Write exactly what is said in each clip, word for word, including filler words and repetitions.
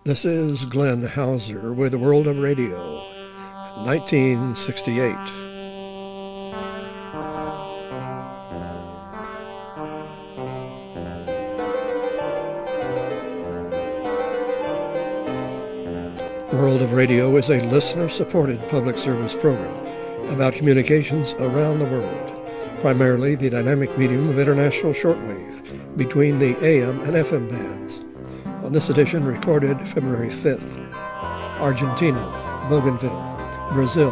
This is Glenn Hauser with World of Radio, nineteen sixty-eight. World of Radio is a listener-supported public service program about communications around the world, primarily the dynamic medium of international shortwave between the A M and F M bands. On this edition, recorded February fifth, Argentina, Bougainville, Brazil,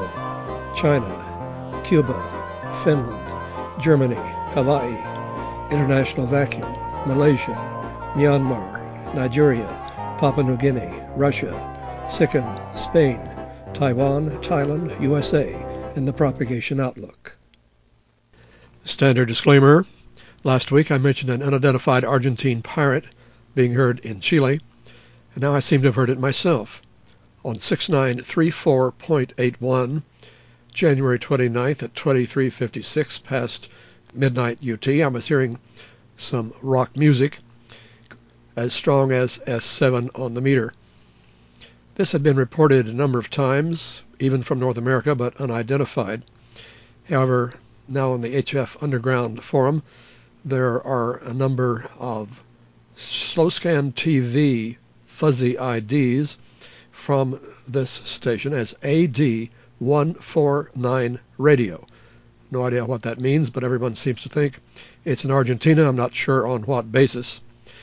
China, Cuba, Finland, Germany, Hawaii, International Vacuum, Malaysia, Myanmar, Nigeria, Papua New Guinea, Russia, Sikkim, Spain, Taiwan, Thailand, U S A, and the Propagation Outlook. Standard disclaimer. Last week I mentioned an unidentified Argentine pirate being heard in Chile, and now I seem to have heard it myself. On six nine three four point eight one, January twenty-ninth at twenty-three fifty-six past midnight U T, I was hearing some rock music as strong as S seven on the meter. This had been reported a number of times, even from North America, but unidentified. However, now on the H F Underground forum, there are a number of SlowScan T V fuzzy I Ds from this station as A D one forty-nine Radio. No idea what that means, but everyone seems to think it's in Argentina. I'm not sure on what basis,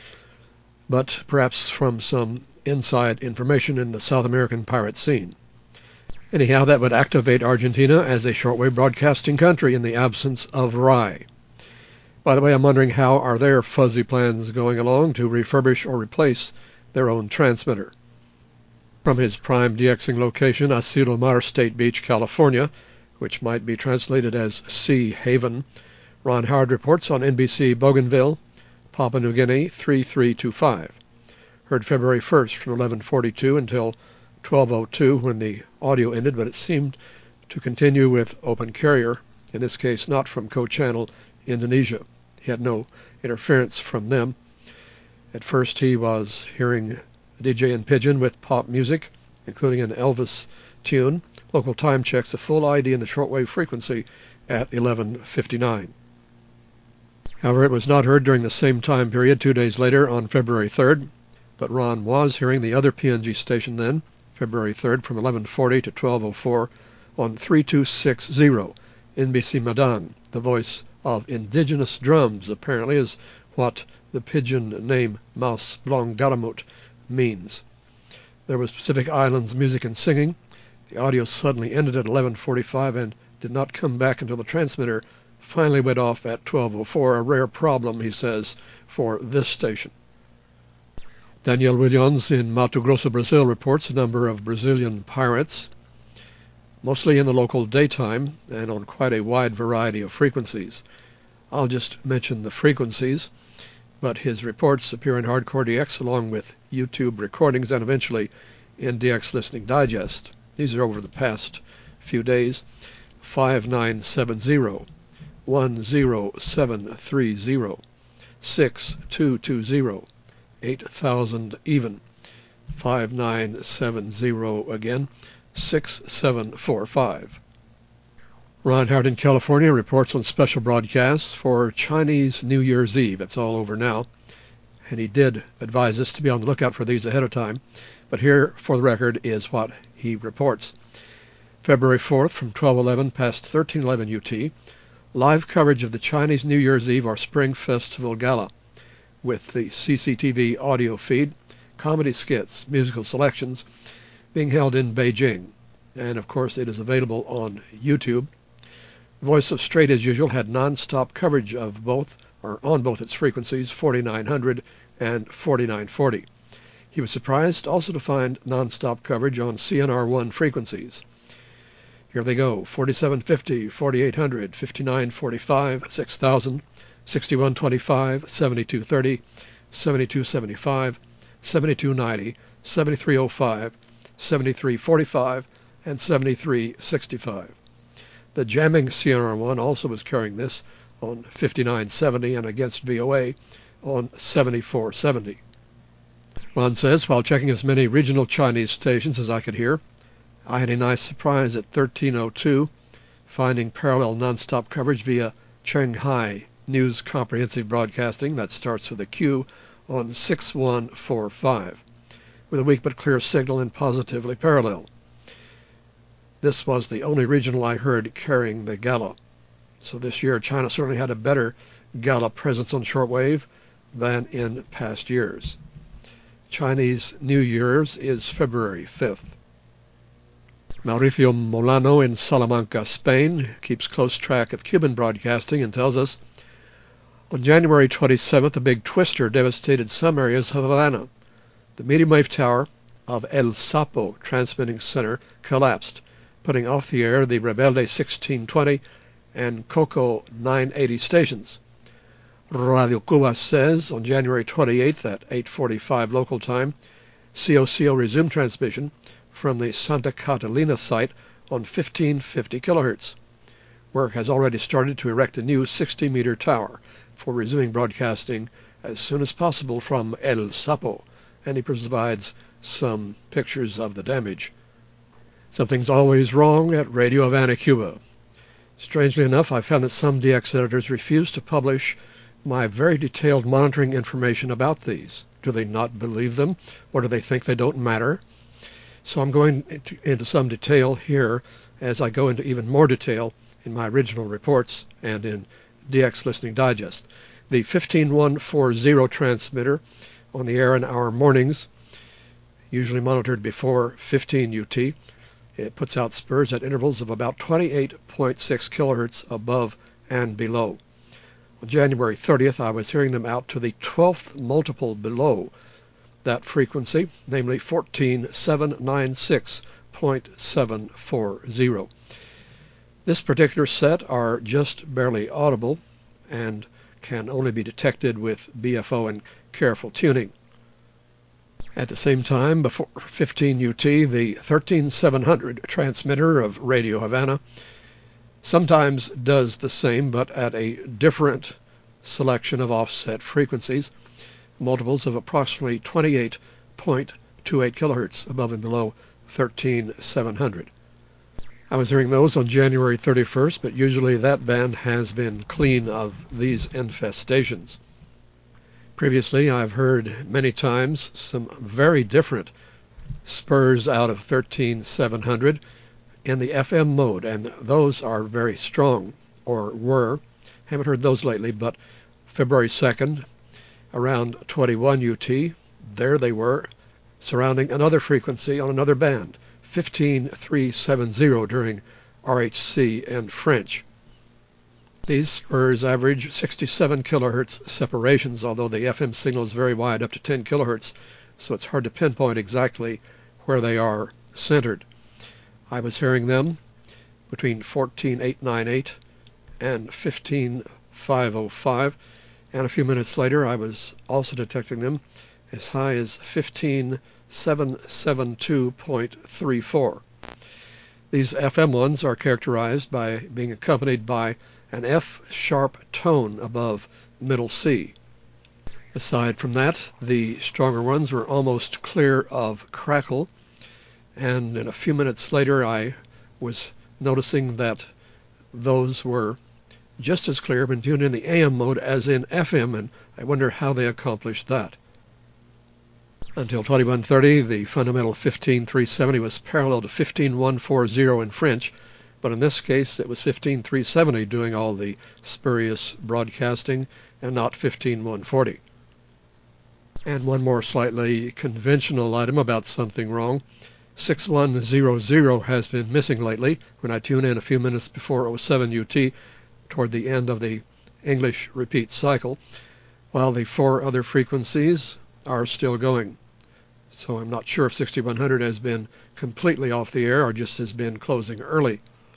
but perhaps from some inside information in the South American pirate scene. Anyhow, that would activate Argentina as a shortwave broadcasting country in the absence of R I. By the way, I'm wondering how are their fuzzy plans going along to refurbish or replace their own transmitter. From his prime DXing location, Asilomar State Beach, California, which might be translated as Sea Haven, Ron Howard reports on N B C Bougainville, Papua New Guinea three three two five. Heard February first from eleven forty-two until twelve oh two when the audio ended, but it seemed to continue with open carrier, in this case not from co-channel Indonesia. He had no interference from them. At first he was hearing a D J in Pidgin with pop music, including an Elvis tune. Local time checks a full I D in the shortwave frequency at eleven fifty-nine. However, it was not heard during the same time period two days later on February third, but Ron was hearing the other P N G station then, February third, from eleven forty to twelve oh four on three two six zero, N B C Madang. The voice of indigenous drums, apparently, is what the Pidgin name Mas Blongaramut means. There was Pacific Islands music and singing. The audio suddenly ended at eleven forty-five and did not come back until the transmitter finally went off at twelve oh four, a rare problem, he says, for this station. Daniel Williams in Mato Grosso, Brazil, reports a number of Brazilian pirates, mostly in the local daytime and on quite a wide variety of frequencies. I'll just mention the frequencies, but his reports appear in Hardcore D X along with YouTube recordings and eventually in D X Listening Digest. These are over the past few days. five nine seven zero, one zero seven three zero, six two two zero, eight thousand even, five nine seven zero again, six seven four five. Ron Howard in California reports on special broadcasts for Chinese New Year's Eve. It's all over now, and he did advise us to be on the lookout for these ahead of time. But here, for the record, is what he reports. February fourth from twelve eleven past thirteen eleven U T, live coverage of the Chinese New Year's Eve or Spring Festival Gala, with the C C T V audio feed, comedy skits, musical selections, being held in Beijing. And of course it is available on YouTube. Voice of Straight, as usual, had non-stop coverage of both, or on both its frequencies, forty-nine hundred and forty-nine forty. He was surprised also to find non-stop coverage on C N R one frequencies. Here they go: forty-seven fifty, forty-eight hundred, fifty-nine forty-five, six thousand, sixty-one twenty-five, seventy-two thirty, seventy-two seventy-five, seventy-two ninety, seventy-three oh five, seventy-three forty-five, and seventy-three sixty-five. The jamming C N R one also was carrying this on fifty-nine seventy and against V O A on seventy-four seventy. Ron says, while checking as many regional Chinese stations as I could hear, I had a nice surprise at thirteen oh two, finding parallel nonstop coverage via Shanghai News Comprehensive Broadcasting, that starts with a Q, on six one four five, with a weak but clear signal and positively parallel. This was the only regional I heard carrying the Gala. So this year, China certainly had a better Gala presence on shortwave than in past years. Chinese New Year's is February fifth. Mauricio Molano in Salamanca, Spain, keeps close track of Cuban broadcasting and tells us, on January twenty-seventh, a big twister devastated some areas of Havana. The medium wave tower of El Sapo transmitting center collapsed, putting off the air the Rebelde sixteen twenty and Coco nine eighty stations. Radio Cuba says on January twenty-eighth at eight forty-five local time, C O C O resumed transmission from the Santa Catalina site on fifteen fifty kilohertz. Work has already started to erect a new sixty meter tower for resuming broadcasting as soon as possible from El Sapo, and he provides some pictures of the damage. Something's always wrong at Radio Havana, Cuba. Strangely enough, I found that some D X editors refuse to publish my very detailed monitoring information about these. Do they not believe them, or do they think they don't matter? So I'm going into, into some detail here as I go into even more detail in my original reports and in D X Listening Digest. The fifteen one forty transmitter on the air in our mornings, usually monitored before fifteen U T, it puts out spurs at intervals of about twenty-eight point six kilohertz above and below. On January thirtieth, I was hearing them out to the twelfth multiple below that frequency, namely fourteen seven ninety-six point seven forty. This particular set are just barely audible and can only be detected with B F O and careful tuning. At the same time, before fifteen U T, the thirteen seven hundred transmitter of Radio Havana sometimes does the same, but at a different selection of offset frequencies, multiples of approximately twenty-eight point two eight kilohertz above and below thirteen seven hundred. I was hearing those on January thirty-first, but usually that band has been clean of these infestations. Previously, I've heard many times some very different spurs out of thirteen seven hundred in the F M mode, and those are very strong, or were. Haven't heard those lately, but February second, around twenty-one U T, there they were, surrounding another frequency on another band, fifteen three seventy during R H C and French. These spurs average sixty-seven kilohertz separations, although the F M signal is very wide, up to ten kilohertz, so it's hard to pinpoint exactly where they are centered. I was hearing them between fourteen eight ninety-eight and fifteen five oh five, and a few minutes later I was also detecting them as high as fifteen seven seventy-two point three four. These F M ones are characterized by being accompanied by an F-sharp tone above middle C. Aside from that, the stronger ones were almost clear of crackle, and in a few minutes later I was noticing that those were just as clear when tuned in the A M mode as in F M, and I wonder how they accomplished that. Until twenty-one thirty, the fundamental fifteen three seventy was parallel to fifteen one forty in French, but in this case it was fifteen three seventy doing all the spurious broadcasting and not fifteen one forty. And one more slightly conventional item about something wrong. six one zero zero has been missing lately when I tune in a few minutes before oh seven U T toward the end of the English repeat cycle, while the four other frequencies are still going. So I'm not sure if sixty-one hundred has been completely off the air or just has been closing early.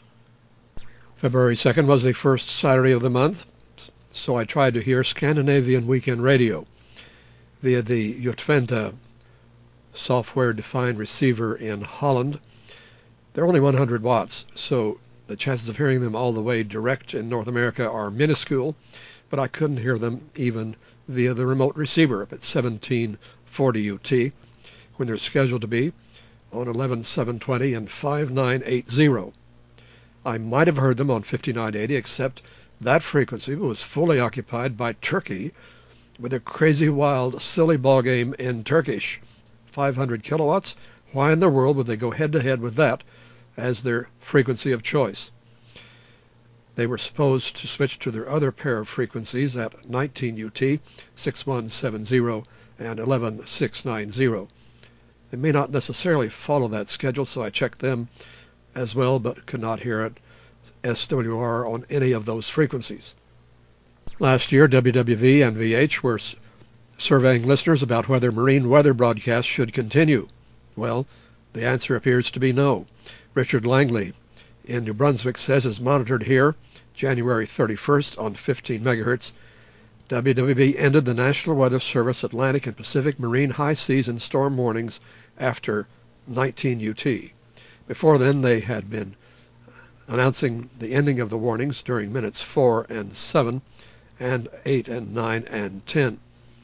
February second was the first Saturday of the month, so I tried to hear Scandinavian Weekend Radio via the Utventa software-defined receiver in Holland. They're only one hundred watts, so the chances of hearing them all the way direct in North America are minuscule, but I couldn't hear them even via the remote receiver up at seventeen forty U T, when they're scheduled to be on eleven seven twenty and five nine eight zero. I might have heard them on fifty-nine eighty, except that frequency was fully occupied by Turkey with a crazy, wild, silly ballgame in Turkish. five hundred kilowatts? Why in the world would they go head-to-head with that as their frequency of choice? They were supposed to switch to their other pair of frequencies at nineteen U T, six one seven zero and eleven six nine zero. They may not necessarily follow that schedule, so I checked them as well, but could not hear it S W R on any of those frequencies. Last year, W W V and V H were surveying listeners about whether marine weather broadcasts should continue. Well, the answer appears to be no. Richard Langley in New Brunswick says, as monitored here, January thirty-first on fifteen megahertz, W W V ended the National Weather Service Atlantic and Pacific marine high seas and storm warnings after nineteen U T. Before then, they had been announcing the ending of the warnings during minutes four and seven and eight and nine and ten.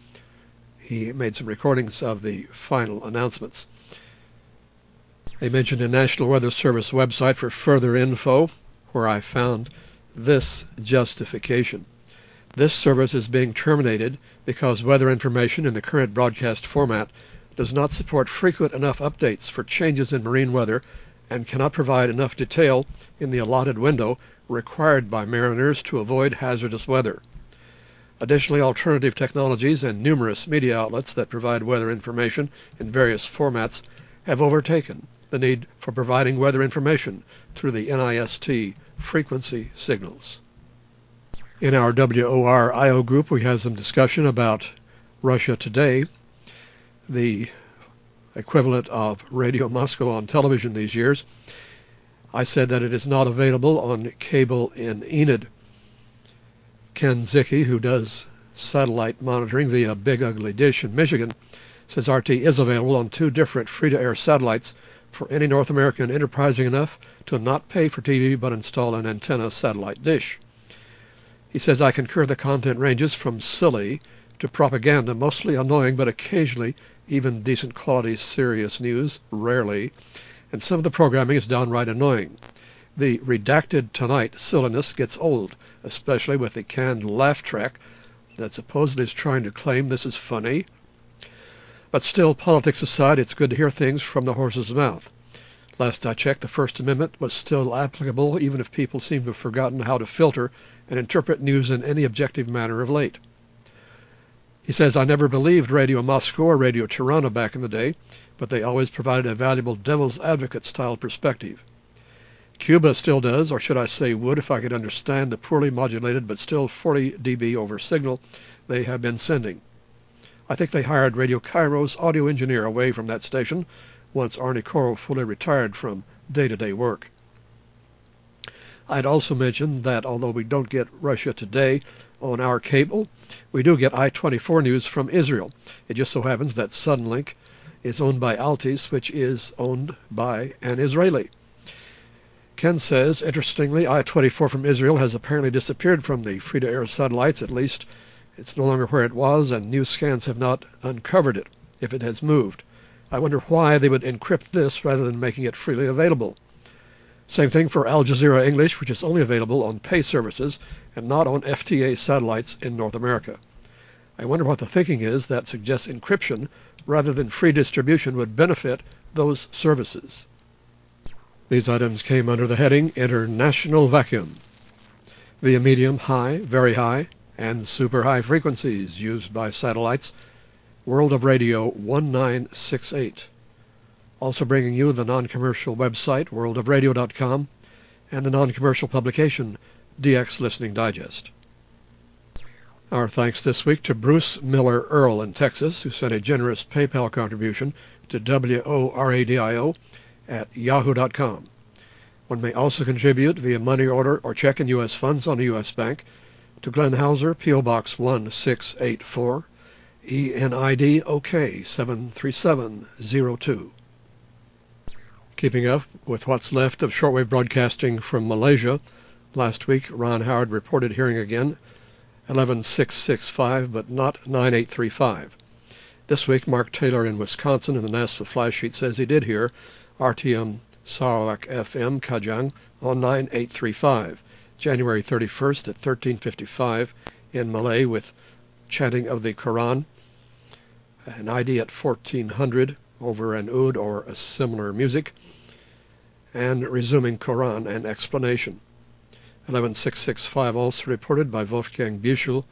He made some recordings of the final announcements. They mentioned a National Weather Service website for further info, where I found this justification. This service is being terminated because weather information in the current broadcast format does not support frequent enough updates for changes in marine weather and cannot provide enough detail in the allotted window required by mariners to avoid hazardous weather. Additionally, alternative technologies and numerous media outlets that provide weather information in various formats have overtaken the need for providing weather information through the NIST frequency signals. In our W O R I O group, we had some discussion about Russia Today, the equivalent of Radio Moscow on television these years. I said that it is not available on cable in Enid. Ken Zicki, who does satellite monitoring via Big Ugly Dish in Michigan, says R T is available on two different free-to-air satellites for any North American enterprising enough to not pay for T V but install an antenna satellite dish. He says, I concur the content ranges from silly to propaganda, mostly annoying but occasionally even decent quality serious news, rarely, and some of the programming is downright annoying. The redacted tonight silliness gets old, especially with the canned laugh track that supposedly is trying to claim this is funny. But still, politics aside, it's good to hear things from the horse's mouth. Last I checked, the First Amendment was still applicable, even if people seem to have forgotten how to filter and interpret news in any objective manner of late. He says, I never believed Radio Moscow or Radio Tirana back in the day, but they always provided a valuable devil's advocate-style perspective. Cuba still does, or should I say would, if I could understand the poorly modulated but still forty decibels over signal they have been sending. I think they hired Radio Cairo's audio engineer away from that station once Arnie Coro fully retired from day-to-day work. I'd also mentioned that although we don't get Russia Today on our cable, we do get I twenty-four news from Israel. It just so happens that Suddenlink is owned by Altis, which is owned by an Israeli. Ken says, interestingly, I twenty-four from Israel has apparently disappeared from the free-to-air satellites. At least it's no longer where it was, and news scans have not uncovered it, if it has moved. I wonder why they would encrypt this rather than making it freely available. Same thing for Al Jazeera English, which is only available on pay services and not on F T A satellites in North America. I wonder what the thinking is that suggests encryption rather than free distribution would benefit those services. These items came under the heading International Vacuum, via medium, high, very high, and super high frequencies used by satellites. World of Radio one nine six eight. Also bringing you the non-commercial website world of radio dot com and the non-commercial publication D X Listening Digest. Our thanks this week to Bruce Miller Earl in Texas, who sent a generous PayPal contribution to W O R A D I O at yahoo dot com. One may also contribute via money order or check in U S funds on a U S bank to Glenn Hauser, P O Box one six eight four, E N I D O K seven three seven zero two. Keeping up with what's left of shortwave broadcasting from Malaysia, last week Ron Howard reported hearing again eleven six six five but not nine eight three five. This week, Mark Taylor in Wisconsin in the Nashville Flash Sheet says he did hear R T M Sarawak F M Kajang on nine eight three five, January thirty-first at thirteen fifty-five in Malay with chanting of the Quran, an I D at fourteen hundred over an oud or a similar music, and resuming Quran and explanation. eleven six sixty-five also reported by Wolfgang Büchel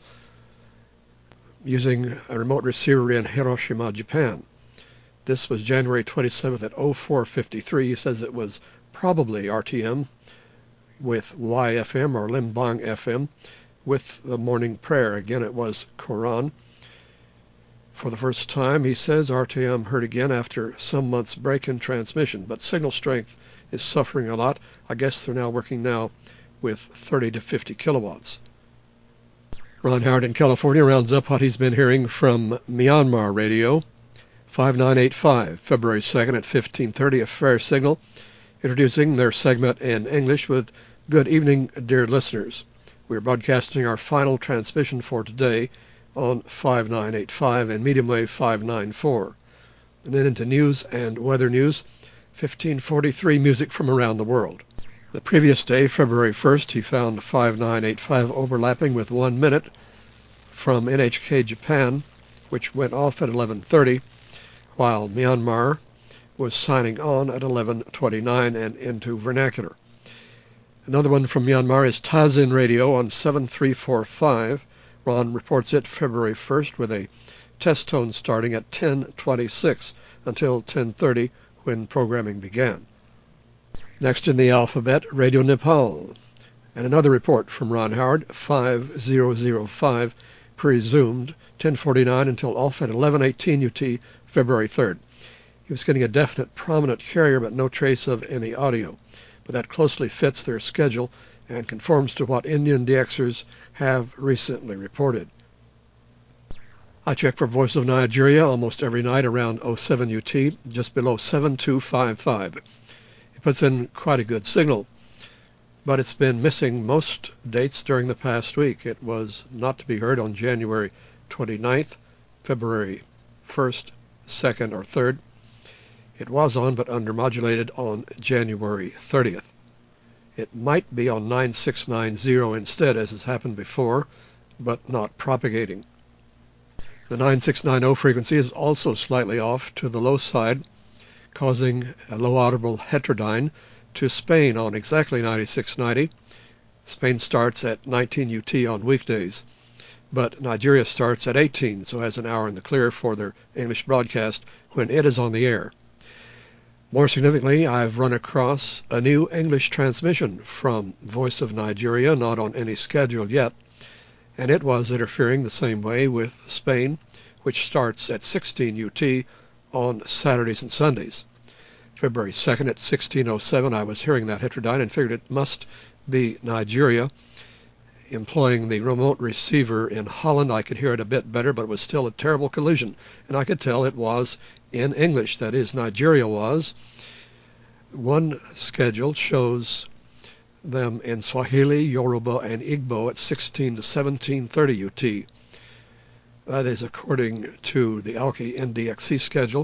using a remote receiver in Hiroshima, Japan. This was January twenty-seventh at oh four fifty-three. He says it was probably R T M with Y F M or Limbang F M with the morning prayer. Again, it was Quran. For the first time, he says, R T M heard again after some months break in transmission, but signal strength is suffering a lot. I guess they're now working now with thirty to fifty kilowatts. Ron Howard in California rounds up what he's been hearing from Myanmar Radio. five nine eight five, February second at fifteen thirty, a fair signal, introducing their segment in English with "Good evening, dear listeners." We're broadcasting our final transmission for today on five nine eight five and medium wave five ninety-four. And then into news and weather news, fifteen forty-three, music from around the world. The previous day, February first, he found five nine eight five overlapping with one minute from N H K Japan, which went off at eleven thirty, while Myanmar was signing on at eleven twenty-nine and into vernacular. Another one from Myanmar is Tazin Radio on seven three four five. Ron reports it February first with a test tone starting at ten twenty-six until ten thirty when programming began. Next in the alphabet, Radio Nepal. And another report from Ron Howard, five thousand five, presumed ten forty-nine until off at eleven eighteen U T, February third. He was getting a definite prominent carrier but no trace of any audio. But that closely fits their schedule and conforms to what Indian D Xers have recently reported. I check for Voice of Nigeria almost every night around oh seven U T, just below seven two five five. It puts in quite a good signal, but it's been missing most dates during the past week. It was not to be heard on January twenty-ninth, February first, second, or third. It was on but undermodulated on January thirtieth. It might be on nine six nine zero instead, as has happened before, but not propagating. The nine six nine zero frequency is also slightly off to the low side, causing a low audible heterodyne to Spain on exactly ninety-six ninety. Spain starts at nineteen U T on weekdays, but Nigeria starts at eighteen, so has an hour in the clear for their English broadcast when it is on the air. More significantly, I've run across a new English transmission from Voice of Nigeria, not on any schedule yet, and it was interfering the same way with Spain, which starts at sixteen U T on Saturdays and Sundays. February second at sixteen oh seven, I was hearing that heterodyne and figured it must be Nigeria. Employing the remote receiver in Holland, I could hear it a bit better, but it was still a terrible collision, and I could tell it was in English. That is, Nigeria was. One schedule shows them in Swahili, Yoruba, and Igbo at sixteen to seventeen thirty U T. That is according to the Alki N D X C schedule.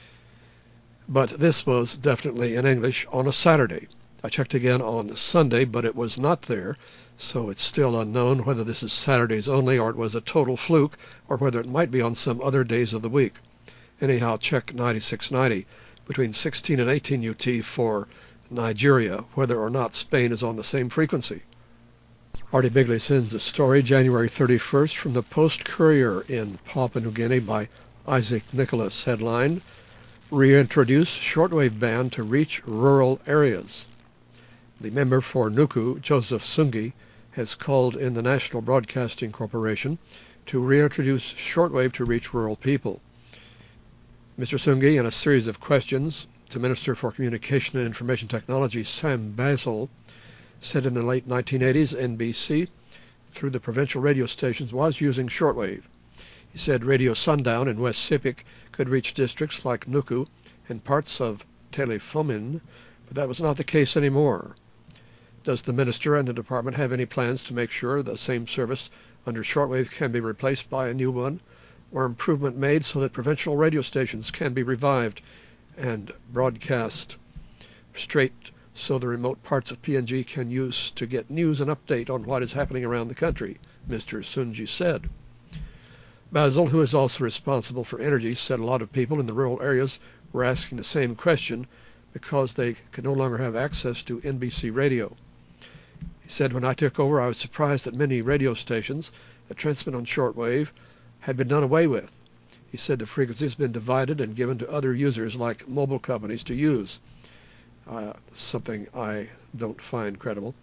But this was definitely in English on a Saturday. I checked again on Sunday, but it was not there, so it's still unknown whether this is Saturdays only or it was a total fluke or whether it might be on some other days of the week. Anyhow, check ninety-six ninety between sixteen and eighteen U T for Nigeria, whether or not Spain is on the same frequency. Artie Bigley sends a story, January thirty-first, from the Post-Courier in Papua New Guinea by Isaac Nicholas, headline, Reintroduce Shortwave Band to Reach Rural Areas. The member for Nuku, Joseph Sungi, has called in the National Broadcasting Corporation to reintroduce shortwave to reach rural people. Mister Sungi, in a series of questions to Minister for Communication and Information Technology Sam Basil, said in the late nineteen eighties N B C, through the provincial radio stations, was using shortwave. He said Radio Sundown in West Sepik could reach districts like Nuku and parts of Telefomin, but that was not the case anymore. Does the minister and the department have any plans to make sure the same service under shortwave can be replaced by a new one or improvement made so that provincial radio stations can be revived and broadcast straight so the remote parts of P N G can use to get news and update on what is happening around the country, Mister Sunji said. Basil, who is also responsible for energy, said a lot of people in the rural areas were asking the same question because they could no longer have access to N B C radio. He said, when I took over, I was surprised that many radio stations that transmit on shortwave had been done away with. He said the frequency has been divided and given to other users like mobile companies to use. Uh, something I don't find credible.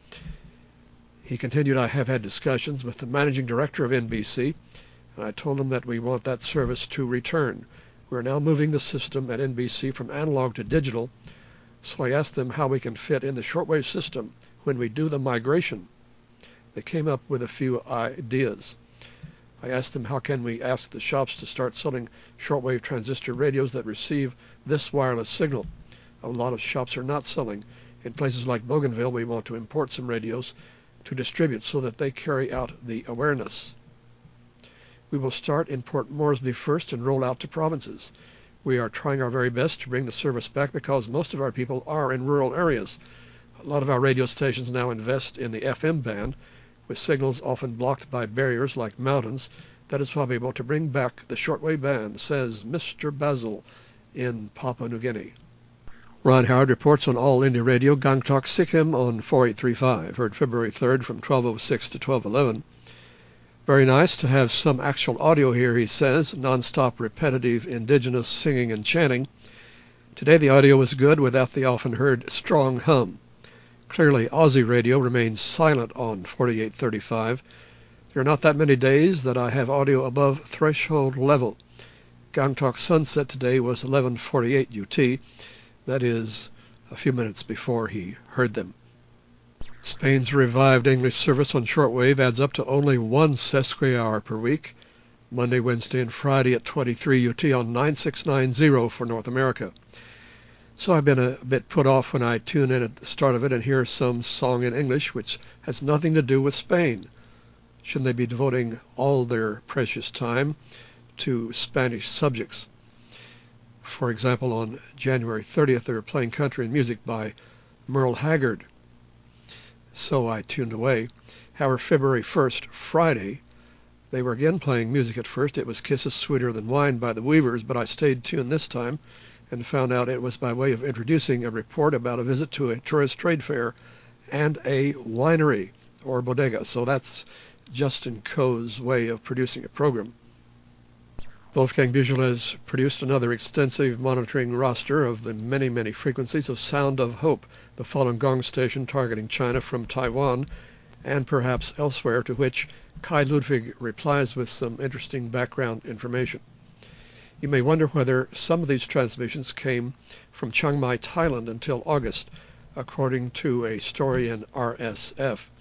He continued, I have had discussions with the managing director of N B C, and I told him that we want that service to return. We're now moving the system at N B C from analog to digital, so I asked them how we can fit in the shortwave system when we do the migration. They came up with a few ideas. I asked them, how can we ask the shops to start selling shortwave transistor radios that receive this wireless signal? A lot of shops are not selling. In places like Bougainville, we want to import some radios to distribute so that they carry out the awareness. We will start in Port Moresby first and roll out to provinces. We are trying our very best to bring the service back because most of our people are in rural areas. A lot of our radio stations now invest in the F M band, with signals often blocked by barriers like mountains. That is why we want to bring back the shortwave band, says Mister Basil in Papua New Guinea. Ron Howard reports on All India Radio, Gangtok Sikkim on four eight three five, heard February third from twelve oh six to twelve eleven. Very nice to have some actual audio here, he says, non-stop repetitive indigenous singing and chanting. Today the audio was good without the often heard strong hum. Clearly Aussie radio remains silent on forty-eight thirty-five. There are not that many days that I have audio above threshold level. Gangtok sunset today was eleven forty-eight U T. That is a few minutes before he heard them. Spain's revived English service on shortwave adds up to only one sesquihour per week, Monday, Wednesday, and Friday at twenty-three U T on nine six nine zero for North America. So I've been a bit put off when I tune in at the start of it and hear some song in English which has nothing to do with Spain. Shouldn't they be devoting all their precious time to Spanish subjects? For example, on January thirtieth, they were playing country and music by Merle Haggard. So I tuned away. However, February first, Friday, they were again playing music at first. It was Kisses Sweeter Than Wine by the Weavers, but I stayed tuned this time and found out it was by way of introducing a report about a visit to a tourist trade fair and a winery or bodega. So that's Justin Coe's way of producing a program. Wolfgang Büchel has produced another extensive monitoring roster of the many, many frequencies of Sound of Hope, the Falun Gong station targeting China from Taiwan and perhaps elsewhere, to which Kai Ludwig replies with some interesting background information. You may wonder whether some of these transmissions came from Chiang Mai, Thailand until August, according to a story in R S F,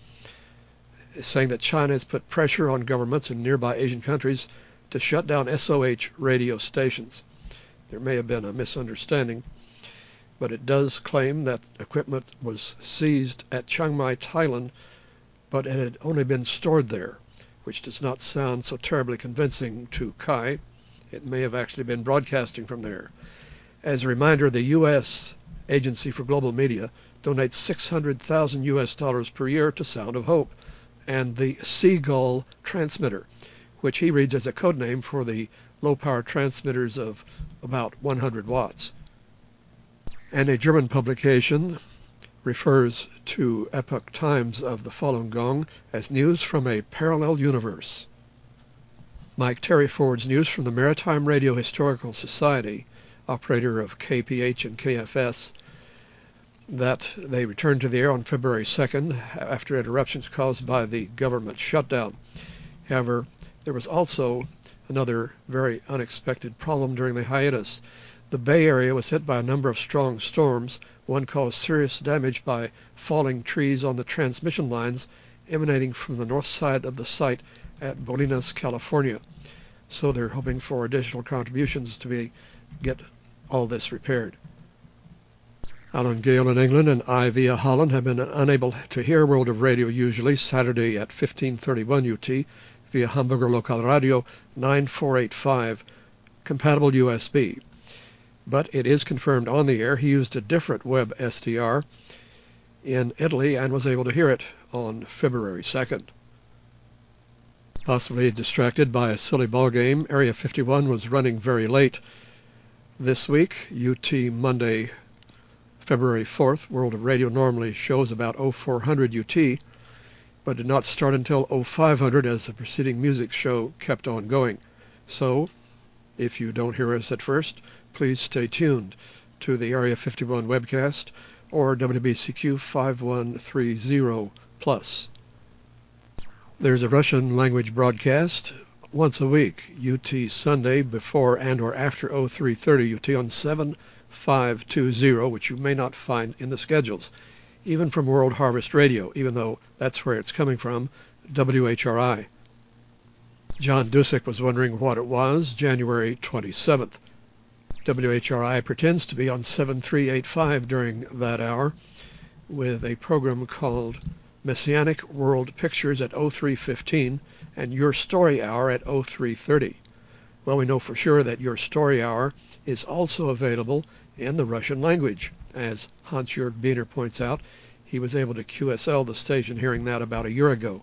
saying that China has put pressure on governments in nearby Asian countries to shut down S O H radio stations. There may have been a misunderstanding, but it does claim that equipment was seized at Chiang Mai, Thailand, but it had only been stored there, which does not sound so terribly convincing to Kai. It may have actually been broadcasting from there. As a reminder, the U S Agency for Global Media donates six hundred thousand U S dollars per year to Sound of Hope and the Seagull transmitter, which he reads as a code name for the low-power transmitters of about one hundred watts. And a German publication refers to Epoch Times of the Falun Gong as news from a parallel universe. Mike Terry forwards news from the Maritime Radio Historical Society, operator of K P H and K F S, that they returned to the air on February second after interruptions caused by the government shutdown. However, there was also another very unexpected problem during the hiatus. The Bay Area was hit by a number of strong storms. One caused serious damage by falling trees on the transmission lines emanating from the north side of the site at Bolinas, California. So they're hoping for additional contributions to be get all this repaired. Alan Gale in England and I via Holland have been unable to hear World of Radio usually Saturday at fifteen thirty-one U T via Hamburger Local Radio nine four eight five, compatible U S B. But it is confirmed on the air he used a different web S D R in Italy and was able to hear it on February second. Possibly distracted by a silly ball game, Area fifty-one was running very late this week. U T Monday, February fourth. World of Radio normally shows about oh four hundred U T, but did not start until oh five hundred as the preceding music show kept on going. So, if you don't hear us at first, please stay tuned to the Area fifty-one webcast or W B C Q five one three zero plus. There's a Russian language broadcast once a week, U T Sunday before and or after oh three thirty U T on seven five two zero, which you may not find in the schedules, even from World Harvest Radio, even though that's where it's coming from, W H R I. John Dusick was wondering what it was, January twenty-seventh. W H R I pretends to be on seven three eight five during that hour with a program called Messianic World Pictures at oh three fifteen and Your Story Hour at oh three thirty. Well, we know for sure that Your Story Hour is also available in the Russian language. As Hans-Jörg Biener points out, he was able to Q S L the station hearing that about a year ago.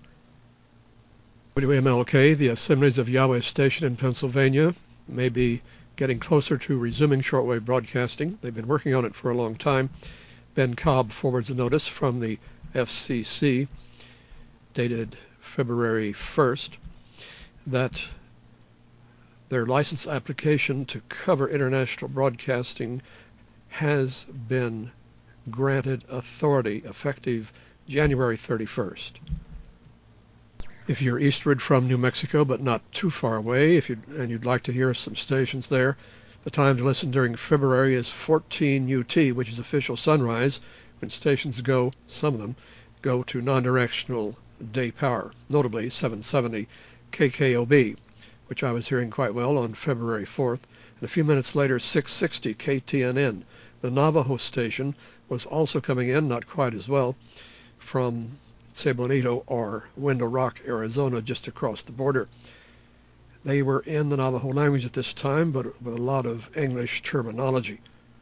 W M L K, the Assemblies of Yahweh station in Pennsylvania, may be getting closer to resuming shortwave broadcasting. They've been working on it for a long time. Ben Cobb forwards a notice from the F C C, dated February first, that their license application to cover international broadcasting has been granted authority effective January thirty-first. If you're eastward from New Mexico but not too far away, if you'd, and you'd like to hear some stations there, the time to listen during February is fourteen U T, which is official sunrise, when stations go, some of them, go to non-directional day power, notably seven seventy K K O B, which I was hearing quite well on February fourth, and a few minutes later six sixty K T N N. The Navajo station was also coming in, not quite as well, from San Benito or Window Rock, Arizona, just across the border. They were in the Navajo language at this time, but with a lot of English terminology.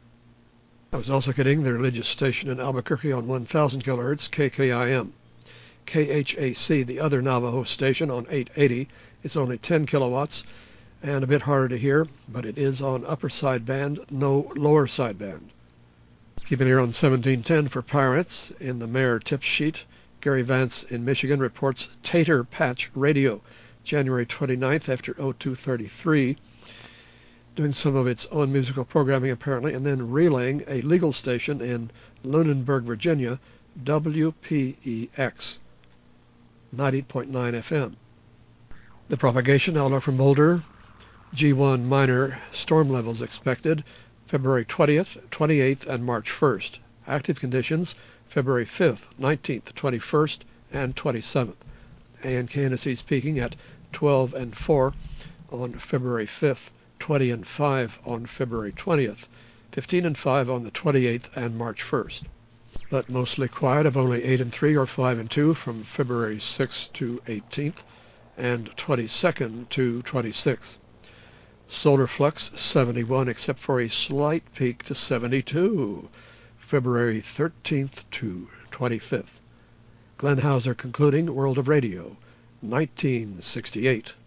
I was also getting the religious station in Albuquerque on one thousand kilohertz, K K I M. K H A C, the other Navajo station, on eight eighty, is only ten kilowatts and a bit harder to hear, but it is on upper sideband, no lower sideband. Keep an ear on seventeen ten for pirates. In the Mayor tip sheet, Gary Vance in Michigan reports Tater Patch Radio, January twenty-ninth after oh two thirty-three, doing some of its own musical programming apparently, and then relaying a legal station in Lunenburg, Virginia, W P E X, ninety point nine F M. The propagation outlook from Boulder, G one minor storm levels expected, February twentieth, twenty-eighth, and March first. Active conditions, February fifth, nineteenth, twenty-first, and twenty-seventh. A N K N S E's peaking at twelve and four on February fifth, twenty and five on February twentieth, fifteen and five on the twenty-eighth and March first. But mostly quiet of only eight and three or five and two from February sixth to eighteenth and twenty-second to twenty-sixth. Solar flux seventy-one except for a slight peak to seventy-two, February thirteenth to twenty-fifth. Glenn Hauser concluding World of Radio, nineteen sixty-eight.